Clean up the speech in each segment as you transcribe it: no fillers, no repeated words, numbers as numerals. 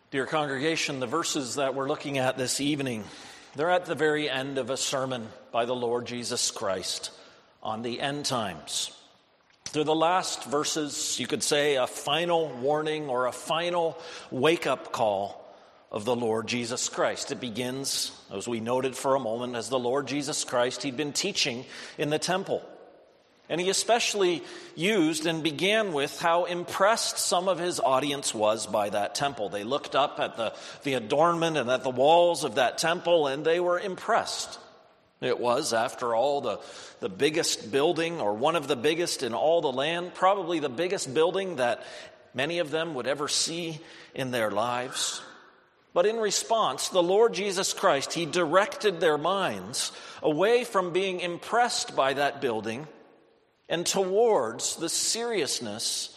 Dear congregation, the verses that we're looking at this evening, they're at the very end of a sermon by the Lord Jesus Christ on the end times. They're the last verses, you could say, a final warning or a final wake-up call of the Lord Jesus Christ. It begins, as we noted for a moment, as the Lord Jesus Christ, he'd been teaching in the temple. And he especially used and began with how impressed some of his audience was by that temple. They looked up at the adornment and at the walls of that temple, and they were impressed. It was, after all, the biggest building, or one of the biggest in all the land, probably the biggest building that many of them would ever see in their lives. But in response, the Lord Jesus Christ, he directed their minds away from being impressed by that building and towards the seriousness,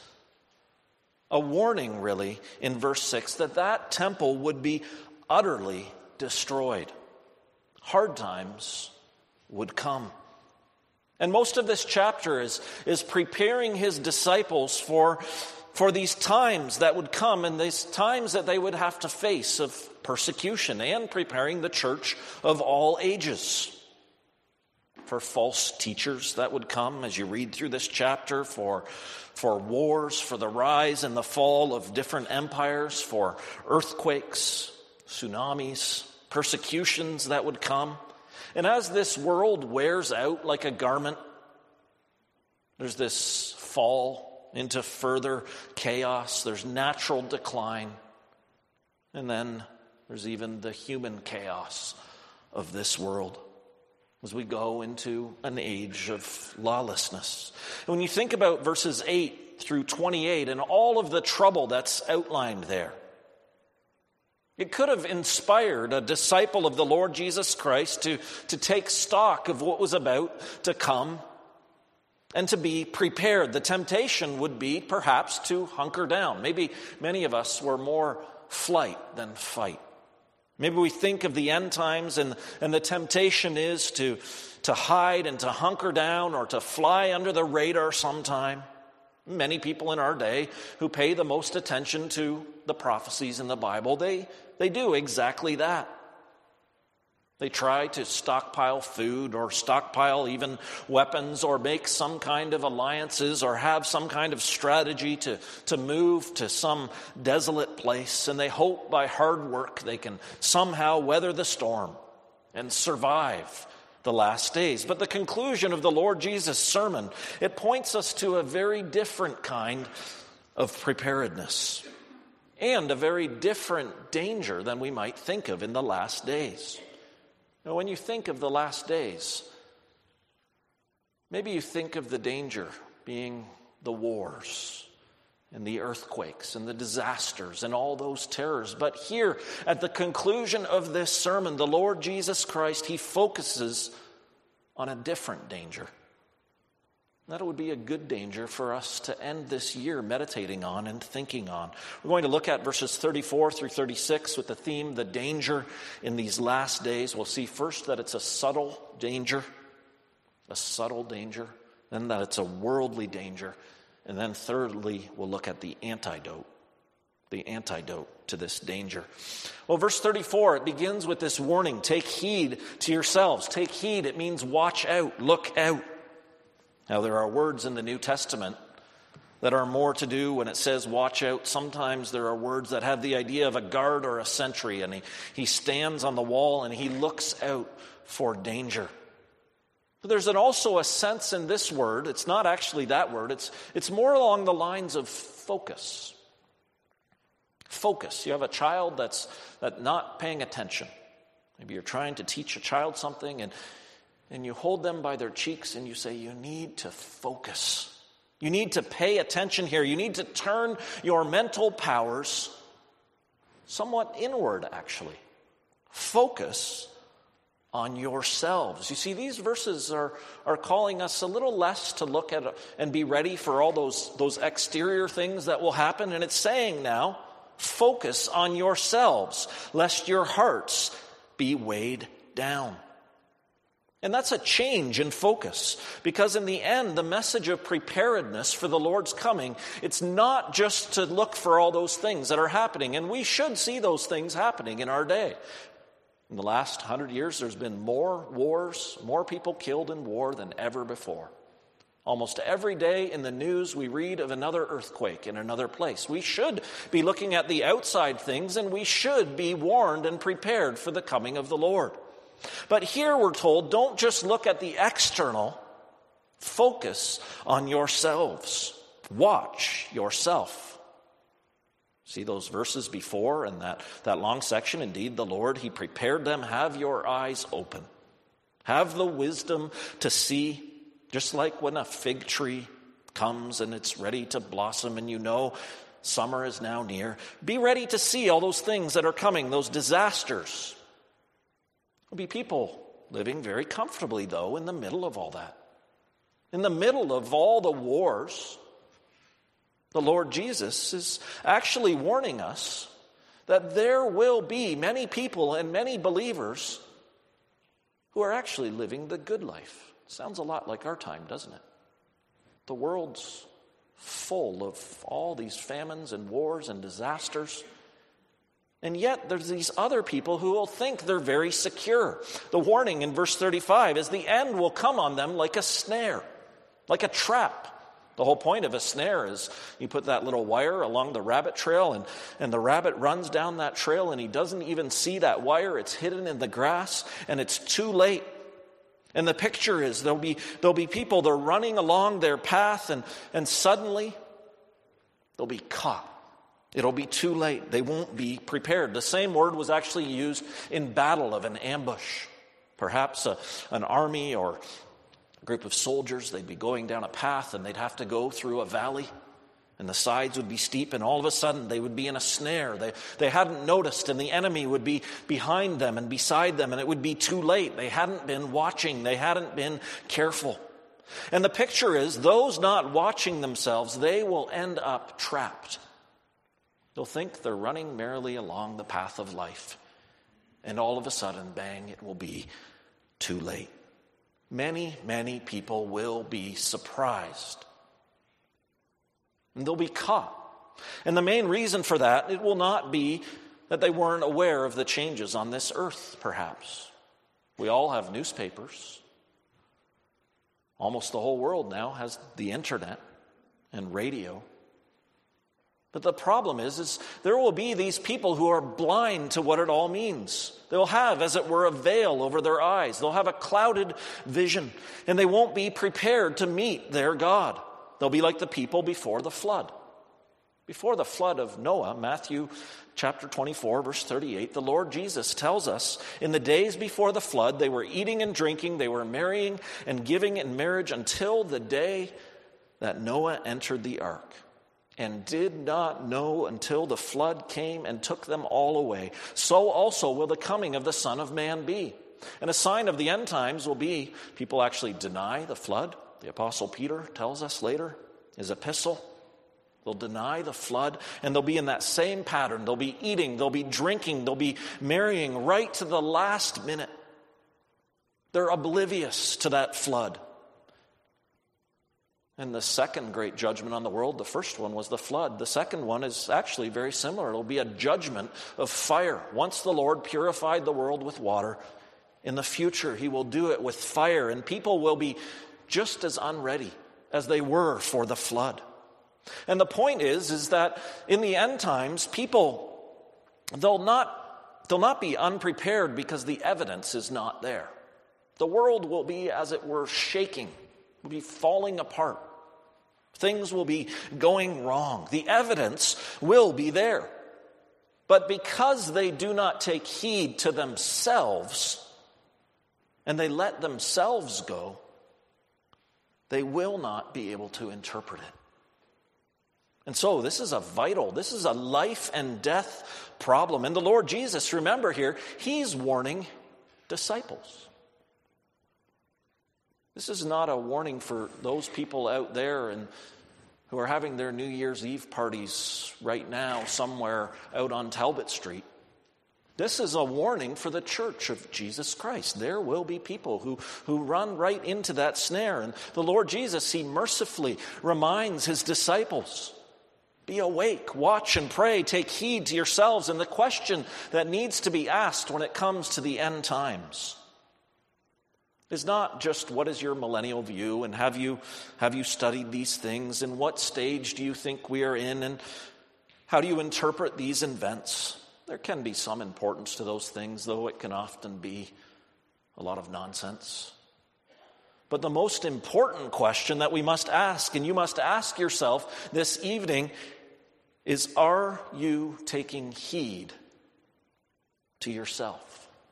a warning really, in verse 6, that temple would be utterly destroyed. Hard times would come. And most of this chapter is preparing his disciples for these times that would come and these times that they would have to face of persecution, and preparing the church of all ages for false teachers that would come as you read through this chapter, for wars, for the rise and the fall of different empires, for earthquakes, tsunamis, persecutions that would come. And as this world wears out like a garment, there's this fall into further chaos, there's natural decline, and then there's even the human chaos of this world as we go into an age of lawlessness. And when you think about verses 8 through 28 and all of the trouble that's outlined there, it could have inspired a disciple of the Lord Jesus Christ to take stock of what was about to come and to be prepared. The temptation would be perhaps to hunker down. Maybe many of us were more flight than fight. Maybe we think of the end times and the temptation is to hide and to hunker down or to fly under the radar sometime. Many people in our day who pay the most attention to the prophecies in the Bible, they do exactly that. They try to stockpile food or stockpile even weapons or make some kind of alliances or have some kind of strategy to move to some desolate place. And they hope by hard work they can somehow weather the storm and survive the last days. But the conclusion of the Lord Jesus' sermon, it points us to a very different kind of preparedness and a very different danger than we might think of in the last days. Now, when you think of the last days, maybe you think of the danger being the wars and the earthquakes and the disasters and all those terrors. But here, at the conclusion of this sermon, the Lord Jesus Christ, he focuses on a different danger. That would be a good danger for us to end this year meditating on and thinking on. We're going to look at verses 34 through 36 with the theme, the danger in these last days. We'll see first that it's a subtle danger, then that it's a worldly danger, and then thirdly, we'll look at the antidote to this danger. Well, verse 34, it begins with this warning, take heed to yourselves. Take heed, it means watch out, look out. Now, there are words in the New Testament that are more to do when it says watch out. Sometimes there are words that have the idea of a guard or a sentry, and he stands on the wall and he looks out for danger. But there's also a sense in this word, it's not actually that word, it's more along the lines of focus. Focus. You have a child that's not paying attention. Maybe you're trying to teach a child something and you hold them by their cheeks and you say, you need to focus. You need to pay attention here. You need to turn your mental powers somewhat inward, actually. Focus on yourselves. You see, these verses are calling us a little less to look at and be ready for all those exterior things that will happen. And it's saying now, focus on yourselves, lest your hearts be weighed down. And that's a change in focus, because in the end, the message of preparedness for the Lord's coming, it's not just to look for all those things that are happening, and we should see those things happening in our day. In the last 100 years, there's been more wars, more people killed in war than ever before. Almost every day in the news, we read of another earthquake in another place. We should be looking at the outside things, and we should be warned and prepared for the coming of the Lord. But here we're told, don't just look at the external, focus on yourselves. Watch yourself. See those verses before and that long section? Indeed, the Lord, He prepared them. Have your eyes open. Have the wisdom to see, just like when a fig tree comes and it's ready to blossom and you know summer is now near. Be ready to see all those things that are coming, those disasters. There'll be people living very comfortably, though, in the middle of all that. In the middle of all the wars, the Lord Jesus is actually warning us that there will be many people and many believers who are actually living the good life. Sounds a lot like our time, doesn't it? The world's full of all these famines and wars and disasters. And yet there's these other people who will think they're very secure. The warning in verse 35 is the end will come on them like a snare, like a trap. The whole point of a snare is you put that little wire along the rabbit trail and the rabbit runs down that trail and he doesn't even see that wire. It's hidden in the grass and it's too late. And the picture is there'll be people, they're running along their path and suddenly they'll be caught. It'll be too late. They won't be prepared. The same word was actually used in battle of an ambush. Perhaps an army or a group of soldiers, they'd be going down a path and they'd have to go through a valley and the sides would be steep and all of a sudden they would be in a snare. They hadn't noticed and the enemy would be behind them and beside them and it would be too late. They hadn't been watching. They hadn't been careful. And the picture is those not watching themselves, they will end up trapped. They'll think they're running merrily along the path of life. And all of a sudden, bang, it will be too late. Many, many people will be surprised. And they'll be caught. And the main reason for that, it will not be that they weren't aware of the changes on this earth, perhaps. We all have newspapers. Almost the whole world now has the internet and radio. But the problem is there will be these people who are blind to what it all means. They'll have, as it were, a veil over their eyes. They'll have a clouded vision, and they won't be prepared to meet their God. They'll be like the people before the flood. Before the flood of Noah, Matthew chapter 24, verse 38, the Lord Jesus tells us, in the days before the flood, they were eating and drinking, they were marrying and giving in marriage until the day that Noah entered the ark. And did not know until the flood came and took them all away. So also will the coming of the Son of Man be. And a sign of the end times will be people actually deny the flood. The Apostle Peter tells us later, his epistle. They'll deny the flood and they'll be in that same pattern. They'll be eating, they'll be drinking, they'll be marrying right to the last minute. They're oblivious to that flood. And the second great judgment on the world, the first one was the flood. The second one is actually very similar. It'll be a judgment of fire. Once the Lord purified the world with water, in the future he will do it with fire. And people will be just as unready as they were for the flood. And the point is that in the end times, people, they'll not be unprepared because the evidence is not there. The world will be, as it were, shaking. Will be falling apart. Things will be going wrong. The evidence will be there. But because they do not take heed to themselves and they let themselves go, they will not be able to interpret it. And so this is a life and death problem. And the Lord Jesus, remember here, he's warning disciples. This is not a warning for those people out there and who are having their New Year's Eve parties right now somewhere out on Talbot Street. This is a warning for the church of Jesus Christ. There will be people who run right into that snare. And the Lord Jesus, he mercifully reminds his disciples, be awake, watch and pray, take heed to yourselves. And the question that needs to be asked when it comes to the end times is not just what is your millennial view and have you studied these things and what stage do you think we are in and how do you interpret these events. There can be some importance to those things, though it can often be a lot of nonsense. But the most important question that we must ask, and you must ask yourself this evening, is are you taking heed to yourself?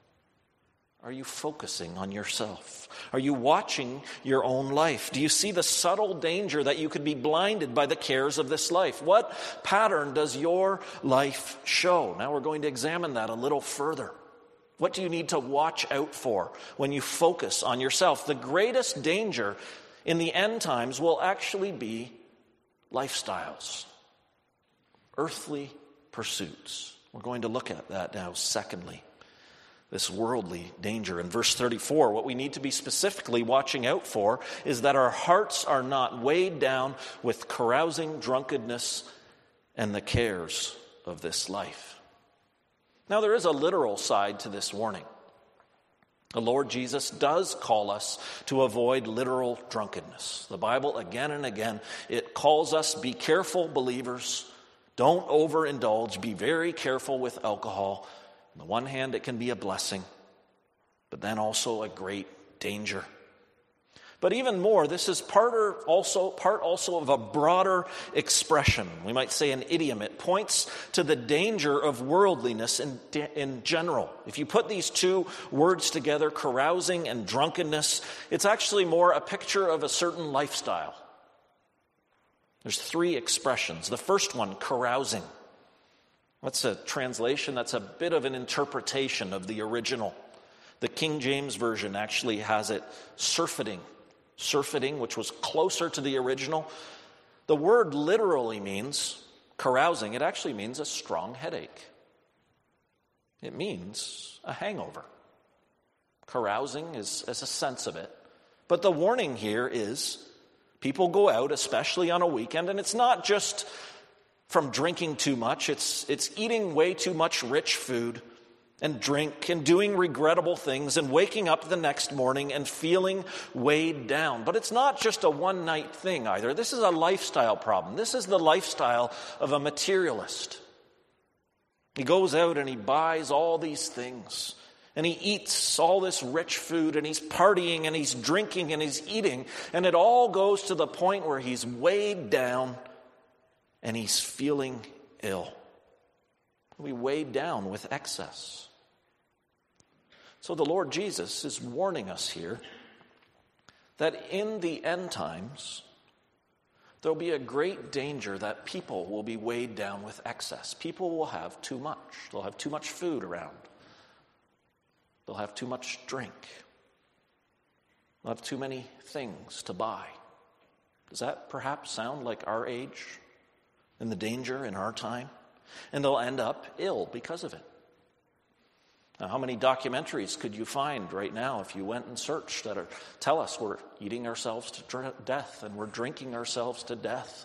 Are you focusing on yourself? Are you watching your own life? Do you see the subtle danger that you could be blinded by the cares of this life? What pattern does your life show? Now we're going to examine that a little further. What do you need to watch out for when you focus on yourself? The greatest danger in the end times will actually be lifestyles, earthly pursuits. We're going to look at that now, secondly. This worldly danger. In verse 34, what we need to be specifically watching out for is that our hearts are not weighed down with carousing, drunkenness, and the cares of this life. Now, there is a literal side to this warning. The Lord Jesus does call us to avoid literal drunkenness. The Bible, again and again, it calls us, be careful, believers. Don't overindulge. Be very careful with alcohol. On the one hand, it can be a blessing, but then also a great danger. But even more, this is part also of a broader expression. We might say an idiom. It points to the danger of worldliness in general. If you put these two words together, carousing and drunkenness, it's actually more a picture of a certain lifestyle. There's three expressions. The first one, carousing. That's a translation, that's a bit of an interpretation of the original. The King James Version actually has it surfeiting. Surfeiting, which was closer to the original. The word literally means carousing. It actually means a strong headache. It means a hangover. Carousing is a sense of it. But the warning here is people go out, especially on a weekend, and it's not just from drinking too much. It's eating way too much rich food and drink and doing regrettable things and waking up the next morning and feeling weighed down. But it's not just a one-night thing either. This is a lifestyle problem. This is the lifestyle of a materialist. He goes out and he buys all these things and he eats all this rich food and he's partying and he's drinking and he's eating, and it all goes to the point where he's weighed down and he's feeling ill. We weighed down with excess. So the Lord Jesus is warning us here that in the end times, there'll be a great danger that people will be weighed down with excess. People will have too much. They'll have too much food around. They'll have too much drink. They'll have too many things to buy. Does that perhaps sound like our age? And the danger in our time, and they'll end up ill because of it. Now, how many documentaries could you find right now if you went and searched that tell us we're eating ourselves to death and we're drinking ourselves to death?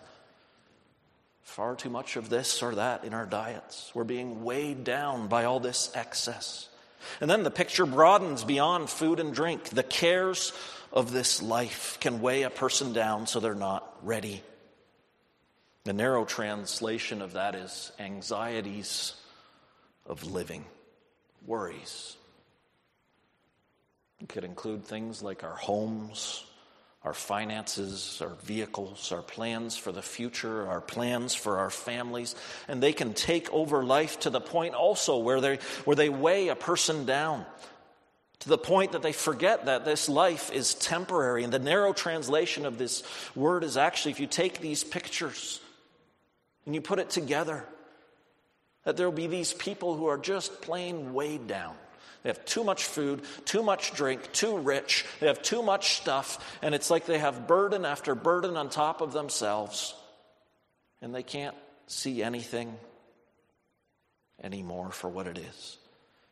Far too much of this or that in our diets. We're being weighed down by all this excess. And then the picture broadens beyond food and drink. The cares of this life can weigh a person down so they're not ready. The narrow translation of that is anxieties of living, worries. It could include things like our homes, our finances, our vehicles, our plans for the future, our plans for our families. And they can take over life to the point also where they weigh a person down, to the point that they forget that this life is temporary. And the narrow translation of this word is actually, if you take these pictures and you put it together, that there will be these people who are just plain weighed down. They have too much food, too much drink, too rich. They have too much stuff, and it's like they have burden after burden on top of themselves, and they can't see anything anymore for what it is.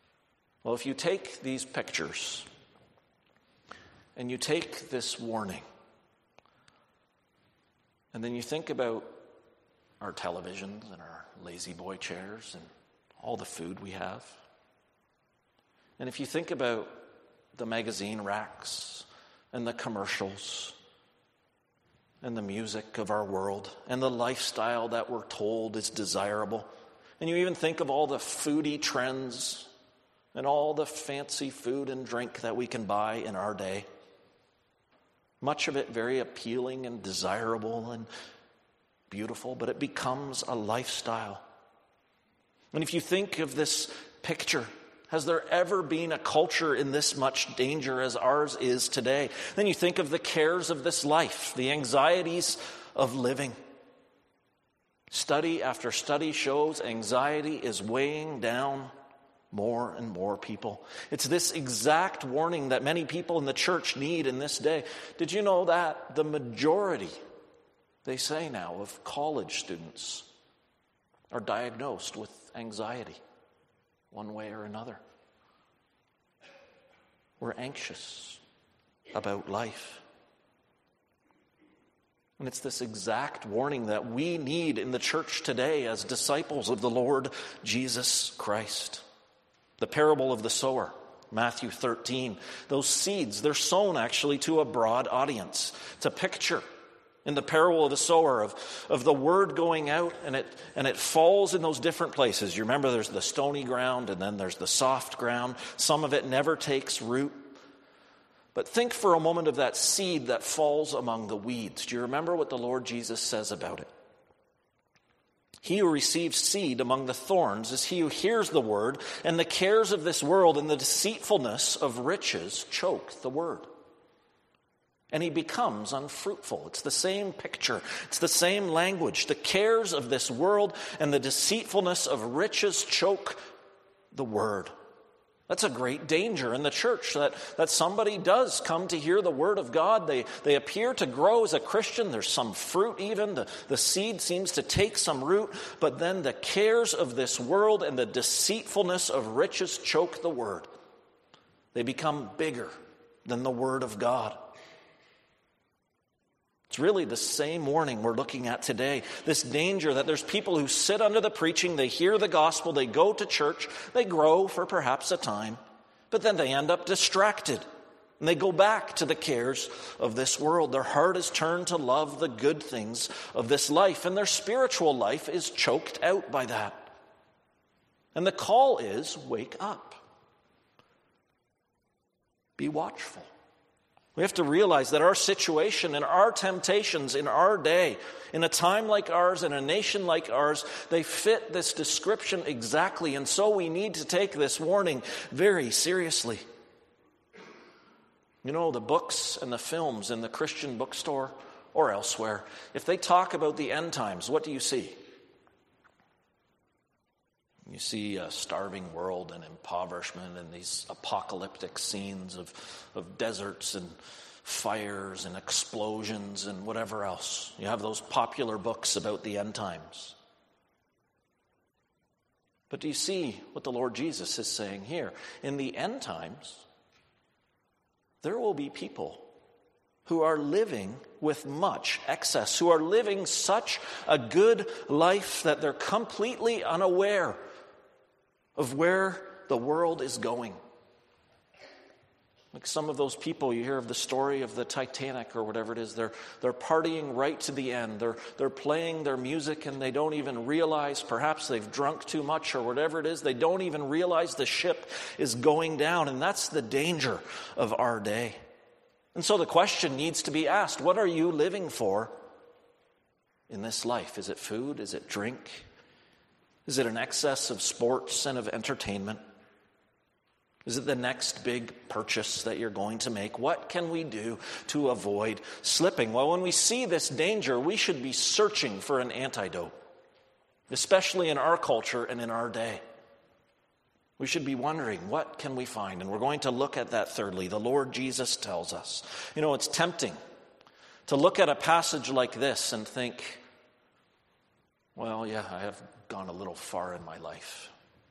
Well, if you take these pictures and you take this warning, and then you think about our televisions and our lazy boy chairs and all the food we have, and if you think about the magazine racks and the commercials and the music of our world and the lifestyle that we're told is desirable, and you even think of all the foodie trends and all the fancy food and drink that we can buy in our day, much of it very appealing and desirable and beautiful, but it becomes a lifestyle. And if you think of this picture, has there ever been a culture in this much danger as ours is today? Then you think of the cares of this life, the anxieties of living. Study after study shows anxiety is weighing down more and more people. It's this exact warning that many people in the church need in this day. Did you know that the majority, they say now, of college students are diagnosed with anxiety one way or another? We're anxious about life. And it's this exact warning that we need in the church today as disciples of the Lord Jesus Christ. The parable of the sower, Matthew 13. Those seeds, they're sown actually to a broad audience. It's a picture in the parable of the sower of the word going out, and it falls in those different places. You remember there's the stony ground and then there's the soft ground. Some of it never takes root. But think for a moment of that seed that falls among the weeds. Do you remember what the Lord Jesus says about it? He who receives seed among the thorns is he who hears the word, and the cares of this world and the deceitfulness of riches choke the word, and he becomes unfruitful. It's the same picture. It's the same language. The cares of this world and the deceitfulness of riches choke the word. That's a great danger in the church, that somebody does come to hear the word of God. They appear to grow as a Christian. There's some fruit even. The seed seems to take some root. But then the cares of this world and the deceitfulness of riches choke the word. They become bigger than the word of God. It's really the same warning we're looking at today. This danger that there's people who sit under the preaching, they hear the gospel, they go to church, they grow for perhaps a time, but then they end up distracted. And they go back to the cares of this world. Their heart is turned to love the good things of this life, and their spiritual life is choked out by that. And the call is, wake up. Be watchful. We have to realize that our situation and our temptations in our day, in a time like ours, in a nation like ours, they fit this description exactly. And so we need to take this warning very seriously. You know, the books and the films in the Christian bookstore or elsewhere, if they talk about the end times, what do you see? You see a starving world and impoverishment and these apocalyptic scenes of deserts and fires and explosions and whatever else. You have those popular books about the end times. But do you see what the Lord Jesus is saying here? In the end times, there will be people who are living with much excess, who are living such a good life that they're completely unaware of where the world is going. Like some of those people, you hear of the story of the Titanic or whatever it is, they're partying right to the end. They're playing their music and they don't even realize, perhaps they've drunk too much or whatever it is, they don't even realize the ship is going down. And that's the danger of our day. And so the question needs to be asked, what are you living for in this life? Is it food? Is it drink? Is it an excess of sports and of entertainment? Is it the next big purchase that you're going to make? What can we do to avoid slipping? Well, when we see this danger, we should be searching for an antidote, especially in our culture and in our day. We should be wondering, what can we find? And we're going to look at that thirdly. The Lord Jesus tells us. You know, it's tempting to look at a passage like this and think, well, yeah, I have gone a little far in my life.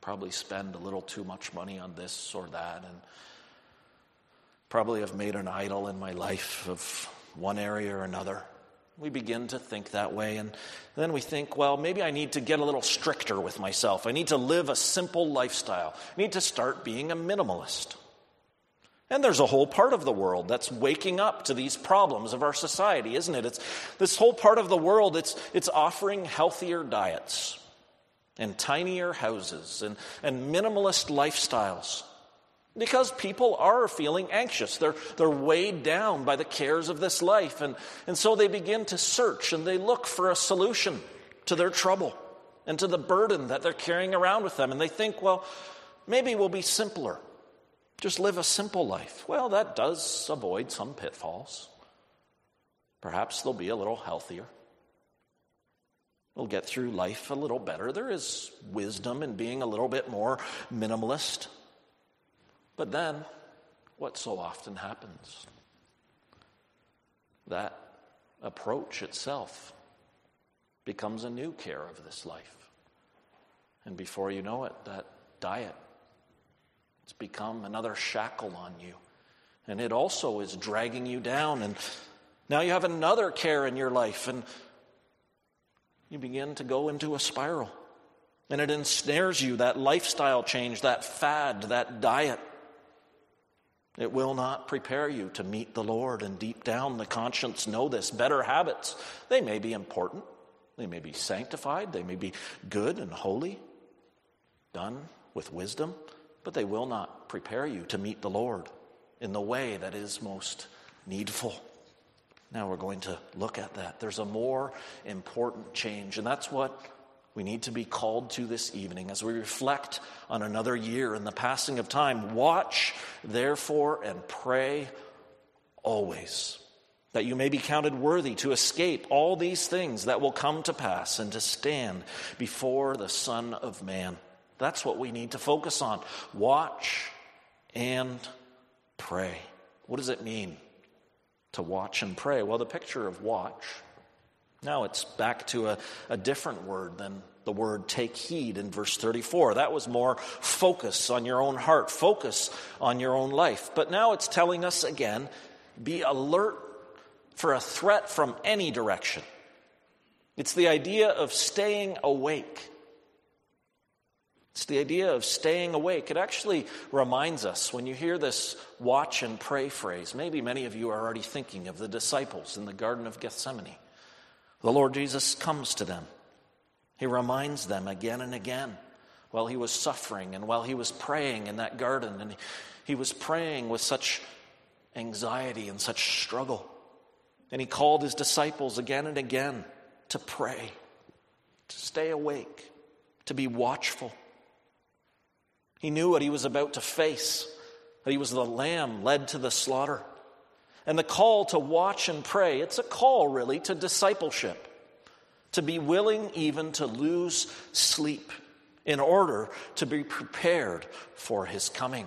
probably spend a little too much money on this or that, and probably have made an idol in my life of one area or another. We begin to think that way, and then we think, well, maybe I need to get a little stricter with myself. I need to live a simple lifestyle. I need to start being a minimalist. And there's a whole part of the world that's waking up to these problems of our society, isn't it? It's this whole part of the world, it's offering healthier diets and tinier houses and minimalist lifestyles. Because people are feeling anxious. They're weighed down by the cares of this life. And so they begin to search and they look for a solution to their trouble and to the burden that they're carrying around with them. And they think, well, maybe we'll be simpler. Just live a simple life. Well, that does avoid some pitfalls. Perhaps they'll be a little healthier. They'll get through life a little better. There is wisdom in being a little bit more minimalist. But then, what so often happens? That approach itself becomes a new care of this life. And before you know it, that diet, it's become another shackle on you. And it also is dragging you down. And now you have another care in your life. And you begin to go into a spiral. And it ensnares you, that lifestyle change, that fad, that diet. It will not prepare you to meet the Lord, and deep down the conscience know this. Better habits, they may be important, they may be sanctified, they may be good and holy, done with wisdom, but they will not prepare you to meet the Lord in the way that is most needful. Now we're going to look at that. There's a more important change, and that's what we need to be called to this evening as we reflect on another year in the passing of time. Watch, therefore, and pray always, that you may be counted worthy to escape all these things that will come to pass and to stand before the Son of Man. That's what we need to focus on. Watch and pray. What does it mean to watch and pray? Well, the picture of watch, now it's back to a different word than the word take heed in verse 34. That was more focus on your own heart, focus on your own life. But now it's telling us again, be alert for a threat from any direction. It's the idea of staying awake. It's the idea of staying awake. It actually reminds us, when you hear this watch and pray phrase, maybe many of you are already thinking of the disciples in the Garden of Gethsemane. The Lord Jesus comes to them. He reminds them again and again while he was suffering and while he was praying in that garden. And he was praying with such anxiety and such struggle. And he called his disciples again and again to pray, to stay awake, to be watchful. He knew what he was about to face, that he was the lamb led to the slaughter. And the call to watch and pray, it's a call really to discipleship, to be willing even to lose sleep in order to be prepared for his coming.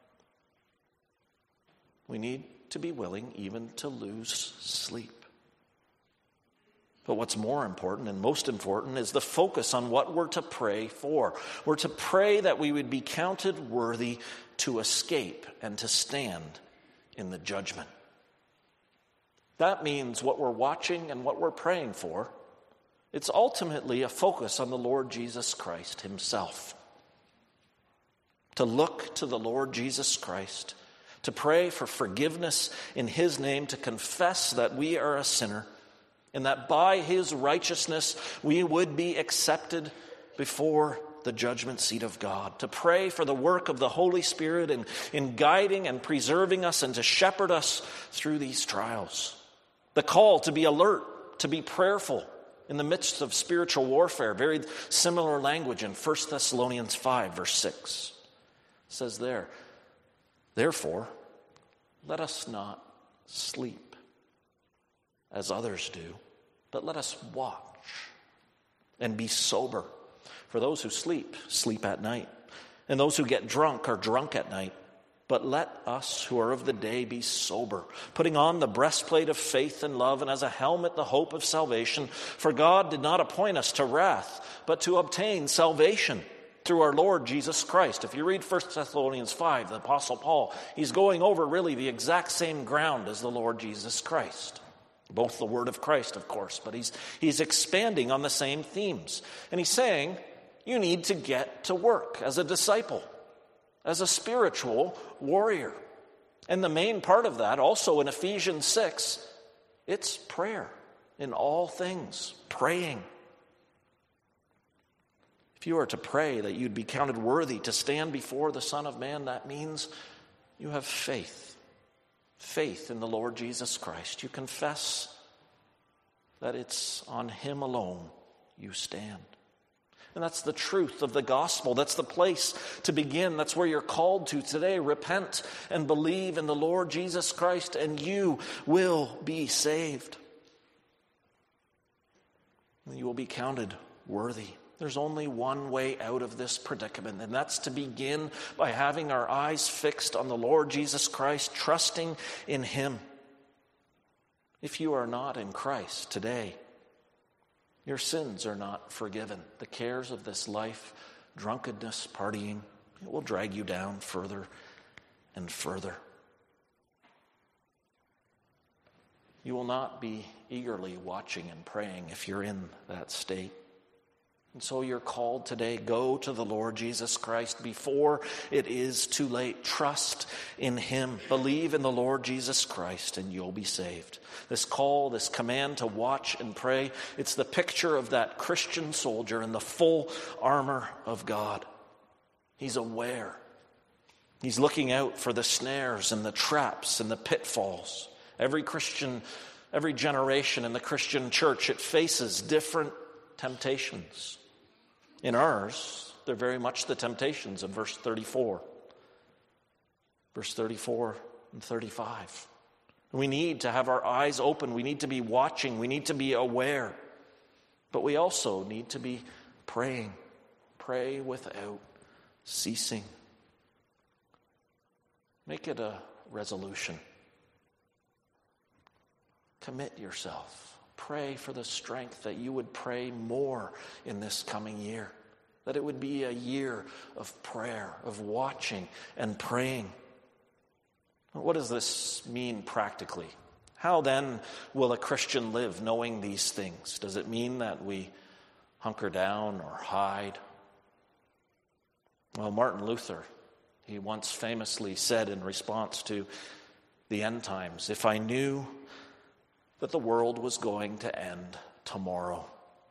We need to be willing even to lose sleep. But what's more important and most important is the focus on what we're to pray for. We're to pray that we would be counted worthy to escape and to stand in the judgment. That means what we're watching and what we're praying for, it's ultimately a focus on the Lord Jesus Christ himself. To look to the Lord Jesus Christ, to pray for forgiveness in his name, to confess that we are a sinner, and that by his righteousness we would be accepted before the judgment seat of God. To pray for the work of the Holy Spirit in guiding and preserving us and to shepherd us through these trials. The call to be alert, to be prayerful in the midst of spiritual warfare. Very similar language in 1 Thessalonians 5, verse 6. It says there, therefore, let us not sleep as others do, but let us watch and be sober. For those who sleep, sleep at night. And those who get drunk are drunk at night. But let us who are of the day be sober, putting on the breastplate of faith and love, and as a helmet the hope of salvation. For God did not appoint us to wrath, but to obtain salvation through our Lord Jesus Christ. If you read 1 Thessalonians 5, the Apostle Paul, he's going over really the exact same ground as the Lord Jesus Christ. Both the word of Christ, of course, but he's expanding on the same themes. And he's saying, you need to get to work as a disciple, as a spiritual warrior. And the main part of that, also in Ephesians 6, it's prayer in all things, praying. If you are to pray that you'd be counted worthy to stand before the Son of Man, that means you have faith. Faith in the Lord Jesus Christ. You confess that it's on him alone you stand. And that's the truth of the gospel. That's the place to begin. That's where you're called to today. Repent and believe in the Lord Jesus Christ, and you will be saved. And you will be counted worthy. There's only one way out of this predicament, and that's to begin by having our eyes fixed on the Lord Jesus Christ, trusting in him. If you are not in Christ today, your sins are not forgiven. The cares of this life, drunkenness, partying, it will drag you down further and further. You will not be eagerly watching and praying if you're in that state. And so you're called today, go to the Lord Jesus Christ before it is too late. Trust in him. Believe in the Lord Jesus Christ and you'll be saved. This call, this command to watch and pray, it's the picture of that Christian soldier in the full armor of God. He's aware. He's looking out for the snares and the traps and the pitfalls. Every Christian, every generation in the Christian church, it faces different temptations. In ours, they're very much the temptations of verse 34. Verse 34 and 35. We need to have our eyes open. We need to be watching. We need to be aware. But we also need to be praying. Pray without ceasing. Make it a resolution. Commit yourself. Pray for the strength that you would pray more in this coming year. That it would be a year of prayer, of watching and praying. What does this mean practically? How then will a Christian live knowing these things? Does it mean that we hunker down or hide? Well, Martin Luther, he once famously said in response to the end times, if I knew that the world was going to end tomorrow,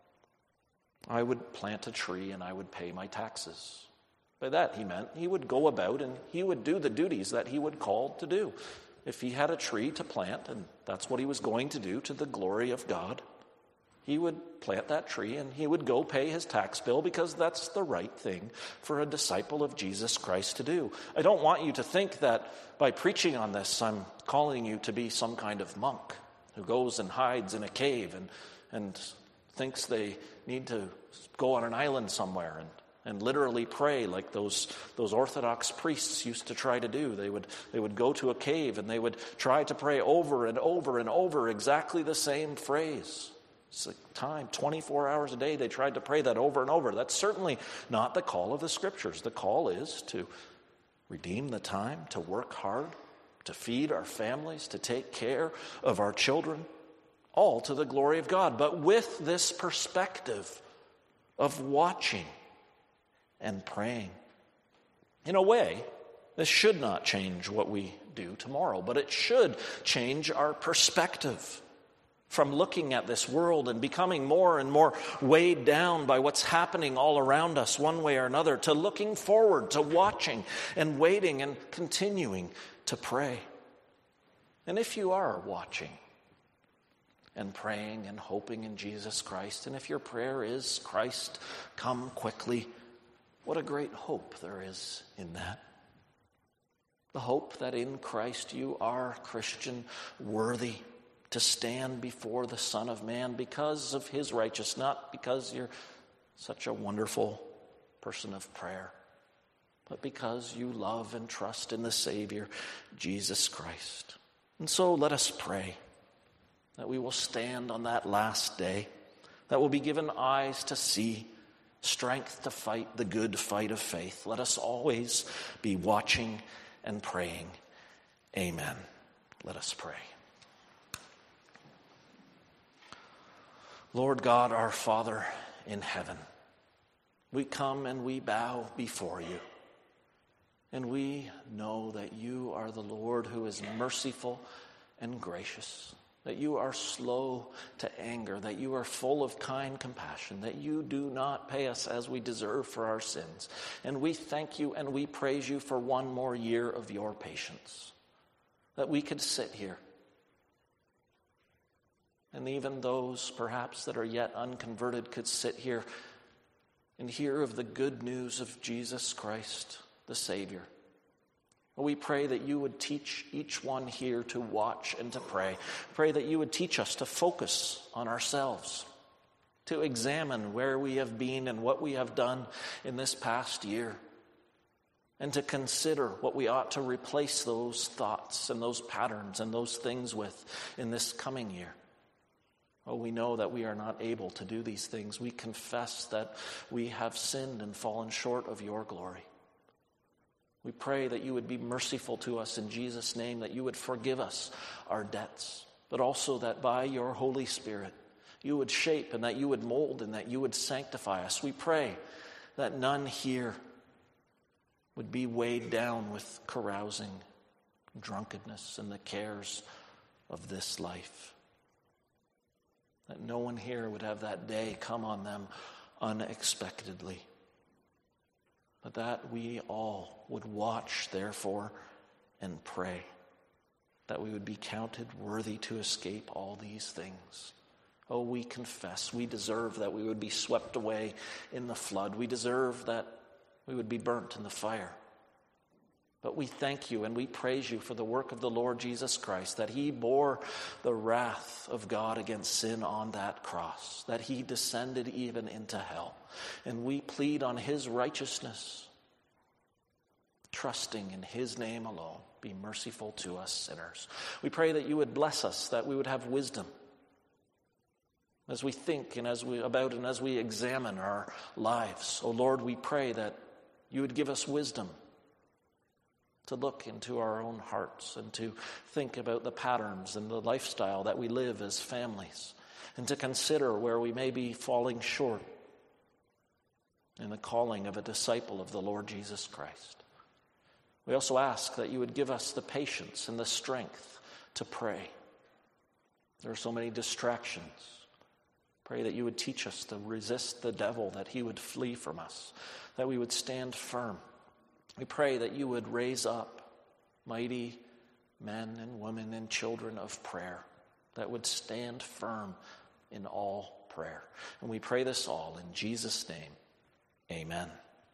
I would plant a tree and I would pay my taxes. By that he meant he would go about and he would do the duties that he would call to do. If he had a tree to plant, and that's what he was going to do to the glory of God, he would plant that tree and he would go pay his tax bill because that's the right thing for a disciple of Jesus Christ to do. I don't want you to think that by preaching on this, I'm calling you to be some kind of monk who goes and hides in a cave and thinks they need to go on an island somewhere and literally pray like those Orthodox priests used to try to do. They would go to a cave and they would try to pray over and over and over exactly the same phrase. It's a time, 24 hours a day, they tried to pray that over and over. That's certainly not the call of the Scriptures. The call is to redeem the time, to work hard, to feed our families, to take care of our children, all to the glory of God. But with this perspective of watching and praying. In a way, this should not change what we do tomorrow, but it should change our perspective from looking at this world and becoming more and more weighed down by what's happening all around us one way or another, to looking forward, to watching and waiting and continuing to pray. And if you are watching and praying and hoping in Jesus Christ, and if your prayer is, Christ, come quickly, what a great hope there is in that. The hope that in Christ you are, Christian, worthy to stand before the Son of Man because of his righteousness, not because you're such a wonderful person of prayer, but because you love and trust in the Savior, Jesus Christ. And so let us pray that we will stand on that last day, that we'll be given eyes to see strength to fight the good fight of faith. Let us always be watching and praying. Amen. Let us pray. Lord God, our Father in heaven, we come and we bow before you. And we know that you are the Lord who is merciful and gracious, that you are slow to anger, that you are full of kind compassion, that you do not pay us as we deserve for our sins. And we thank you and we praise you for one more year of your patience, that we could sit here. And even those perhaps that are yet unconverted could sit here and hear of the good news of Jesus Christ, the Savior. We pray that you would teach each one here to watch and to pray. Pray that you would teach us to focus on ourselves, to examine where we have been and what we have done in this past year, and to consider what we ought to replace those thoughts and those patterns and those things with in this coming year. Oh, we know that we are not able to do these things. We confess that we have sinned and fallen short of your glory. We pray that you would be merciful to us in Jesus' name, that you would forgive us our debts, but also that by your Holy Spirit you would shape and that you would mold and that you would sanctify us. We pray that none here would be weighed down with carousing, drunkenness, and the cares of this life. That no one here would have that day come on them unexpectedly. But that we all would watch, therefore, and pray, that we would be counted worthy to escape all these things. Oh, we confess, we deserve that we would be swept away in the flood. We deserve that we would be burnt in the fire. But we thank you and we praise you for the work of the Lord Jesus Christ, that he bore the wrath of God against sin on that cross, that he descended even into hell. And we plead on his righteousness, trusting in his name alone. Be merciful to us sinners. We pray that you would bless us, that we would have wisdom as we think and as we examine our lives. Oh Lord, we pray that you would give us wisdom to look into our own hearts and to think about the patterns and the lifestyle that we live as families, and to consider where we may be falling short in the calling of a disciple of the Lord Jesus Christ. We also ask that you would give us the patience and the strength to pray. There are so many distractions. Pray that you would teach us to resist the devil, that he would flee from us, that we would stand firm. We pray that you would raise up mighty men and women and children of prayer that would stand firm in all prayer. And we pray this all in Jesus' name. Amen.